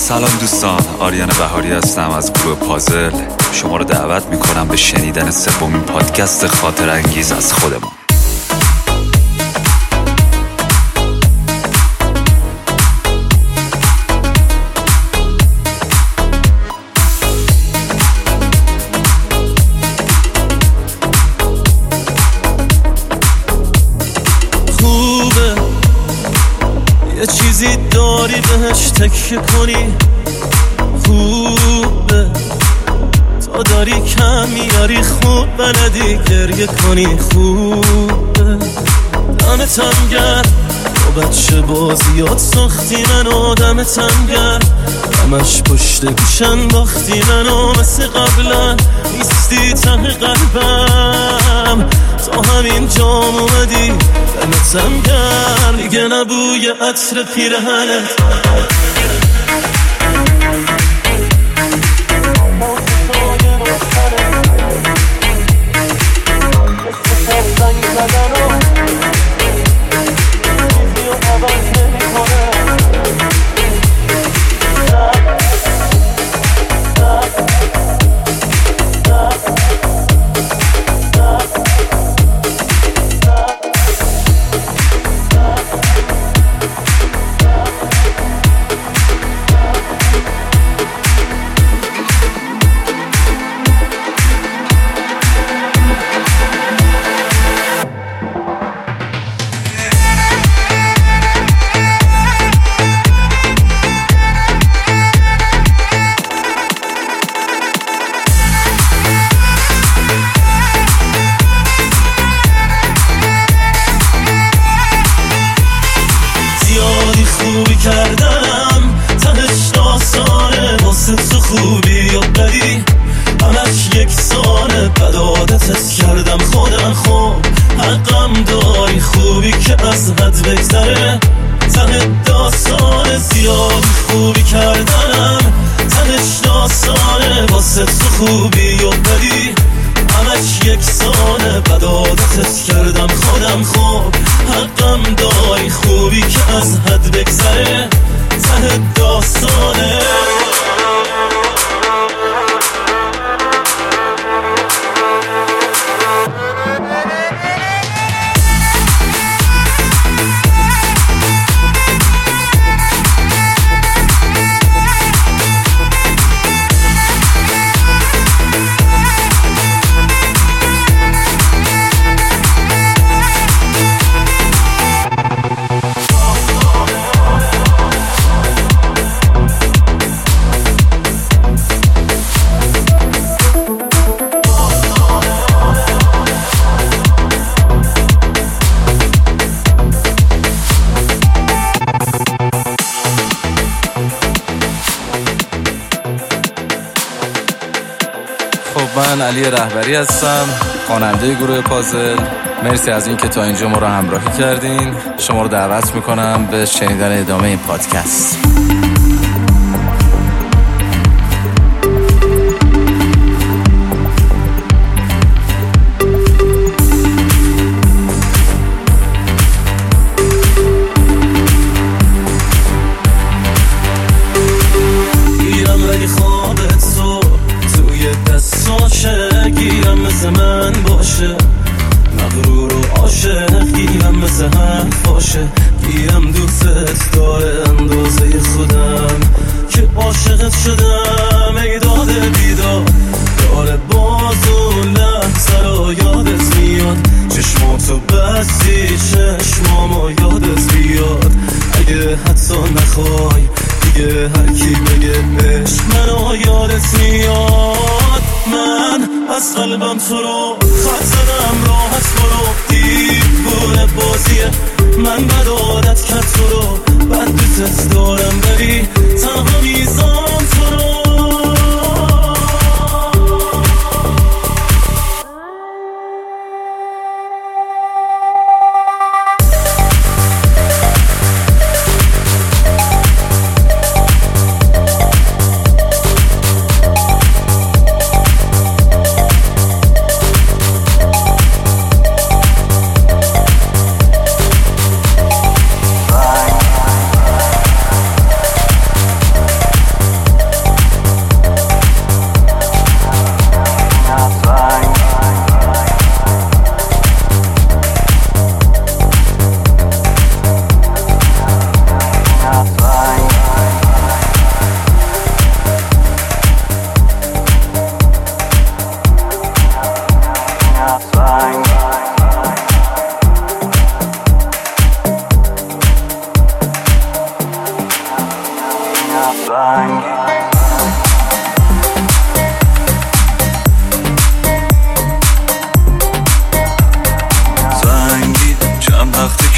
سلام دوستان، آریان بهاری هستم از گروه پازل. شما رو دعوت میکنم به شنیدن سومین پادکست خاطر انگیز از خودمون. یه چیزی داری بهش تکیه کنی، خوبه تا داری کم میاری، خوب بلدی گریه کنی، خوبه دمتم گرم با بچه بازیات ساختی منو، دمتم گرم همش پشت گوشن باختی منو، مثل قبلا نیستی ته قلبم، تا همین جام اومدی دمتم گرم، دیگه نبوی عطر پیرهنت خوبی کردم، تهش داستانه واسه تو خوبی و بدی همش یکسانه، بد عادتت کردم خودم، خوب حقم داری، خوبی که از حد بگذره ته داستانه، زیاد خوبی کردم، تهش داستانه واسه تو خوبی و بدی همش یکسانه، بد عادتت کردم خودم، خوب حقم داری، خوبی که از حد بگذره ته داستانه. من علی رهبری هستم، خواننده گروه پازل. مرسی از این که تا اینجا ما رو همراهی کردین. شما رو دعوت میکنم به شنیدن ادامه این پادکست. گیرم مثل من باشه، مغرور و عاشق گیرم مثل حرف باشه، گیرم دوست داره اندازه خودم که عاشقت شدم، ای داده بیداد داره باز و لحظه رو یادت میاد، چشماتو بستی چشمامو یادت بیاد، اگه حتی نخوای دیگه هر کی بگه عشق منو یادت میاد، من از قلبم تو رو خط زدم، راحت برو دیوونه بازیه، من بد عادت کرد تو رو، بد دوست دارم بری تنها میزان تو رو.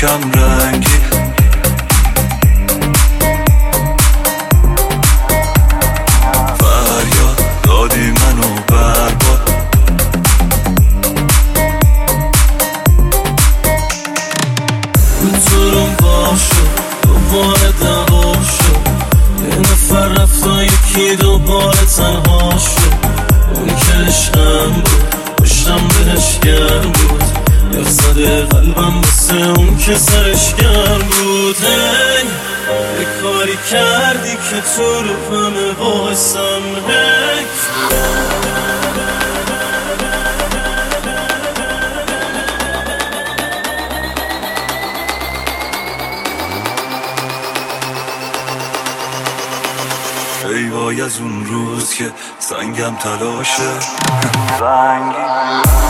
کم رنگی. فریاد دادی منو برباد. تو رو باشو دوباره دعوا شد، یه نفر رفت و یکی دوباره تنها شد. اون که عشقم بود پشتم بهش گرم بود، یا زده قلبم بسه اون که سرش گرم بود. هی یه کاری کردی که تو رو همه بایستم. هی ای وای از اون روز که سنگم تلاشه.